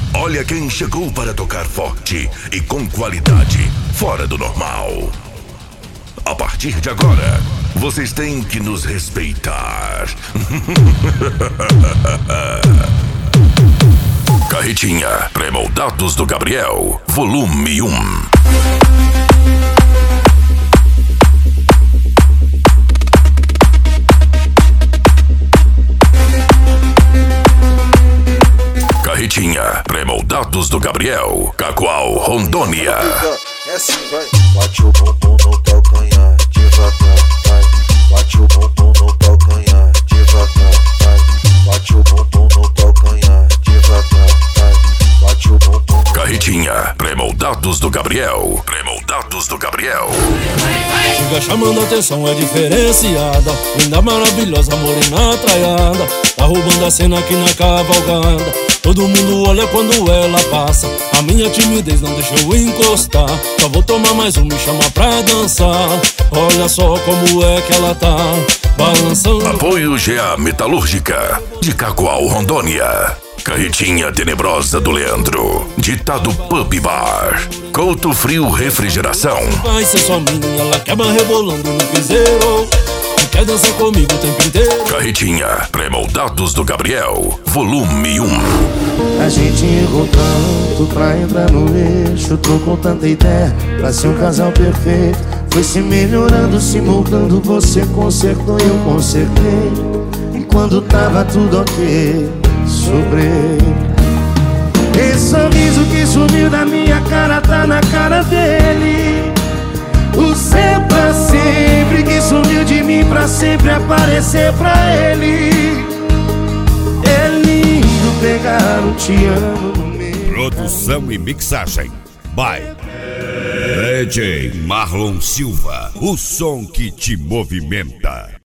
Olha quem chegou para tocar forte e com qualidade fora do normal. A partir de agora, vocês têm que nos respeitar. Carretinha, Pré-moldados do Gabriel, volume 1. Carretinha, Pré-moldados do Gabriel, Cacoal, Rondônia. É assim, vai. Bate o bumbum no calcanhar, devagar, vai. Bate o bumbum no calcanhar, devagar, vai. Bate o bumbum no calcanhar, devagar, vai. Bate o bumbum. Carretinha, Pré-moldados do Gabriel, Pré-moldados do Gabriel. Chega chamando atenção, é diferenciada. Linda, maravilhosa, morena, traiada. Tá roubando a cena aqui na cavalgada. Todo mundo olha quando ela passa. A minha timidez não deixa eu encostar. Só vou tomar mais um, me chama pra dançar. Olha só como é que ela tá balançando. Apoio GA Metalúrgica, de Cacoal, Rondônia. Carretinha Tenebrosa do Leandro, ditado Pub Bar. Couto Frio Refrigeração. Vai ser só minha, ela quebra rebolando no piseiro. Quer dançar comigo o tempo inteiro. Carretinha, Pré-moldados do Gabriel, volume 1. A gente errou tanto pra entrar no eixo. Trocou tanta ideia pra ser um casal perfeito. Foi se melhorando, se moldando. Você consertou e eu consertei. E quando tava tudo ok, sobrei. Esse sorriso que sumiu da minha cara tá na cara dele. O ser pra sempre que sumiu de mim pra sempre aparecer pra ele. É lindo pegar um te amo no meio. Produção e mixagem by DJ Marlon Silva, o som que te movimenta.